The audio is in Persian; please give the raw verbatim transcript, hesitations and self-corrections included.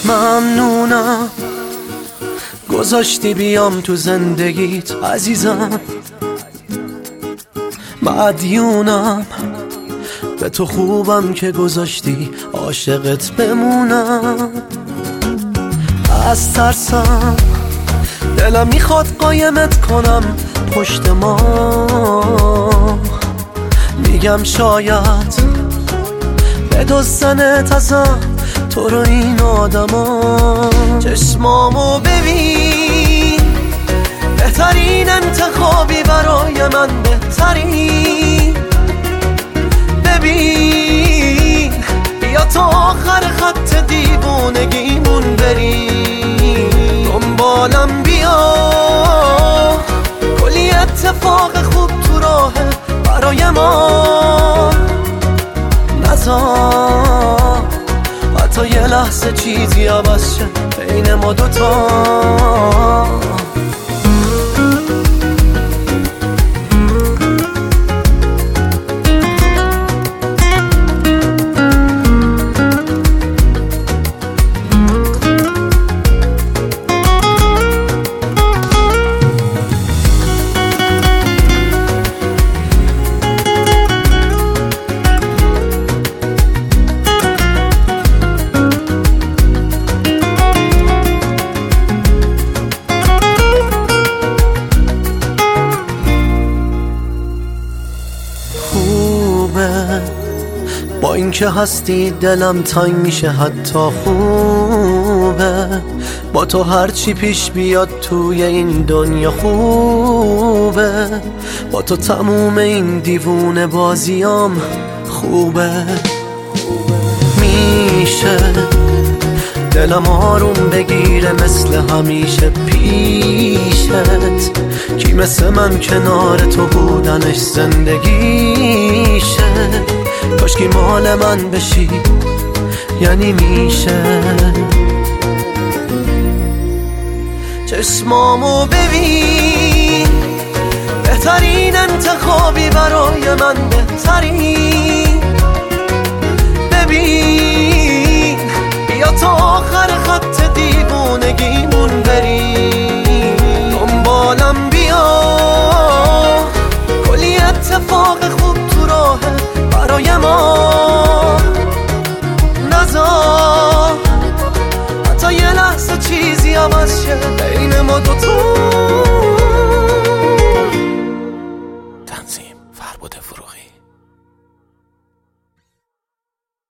ممنونم گذاشتی بیام تو زندگیت عزیزم، مدیونم به تو خوبم که گذاشتی عاشقت بمونم. از ترسم دلم میخواد قایمت کنم پشت ما، میگم شاید بدزدنت ازم تو رو این آدما. چشمامو ببین بهترین انتخابی برای من، بهترین. ببین بیا تا آخر خط دیوونگیمون بریم، دنبالم بیا کلی اتفاق خوب تو راهه برای ما. نذار حتی یه لحظه چیزی عوض شه بین ما دوتا. با اینکه هستی دلم تنگ میشه حتی خوبه، با تو هرچی پیش بیاد توی این دنیا خوبه، با تو تموم این دیوونه بازیام خوبه. میشه دلم آروم بگیره مثل همیشه پیشت، کی مثل من کنار تو بودنش زندگیشه. کاشکی مال من بشی یعنی میشه. چشمامو ببین بهترین انتخابی برای من، بهترین. ببین بیا تا آخر خط دیوونگیمون بریم، دنبالم بیا کلی اتفاق خوب تو راهه برای ما. نذار حتی یه لحظه چیزی عوض شه بین ما دوتا. تنظیم فربد فروغی.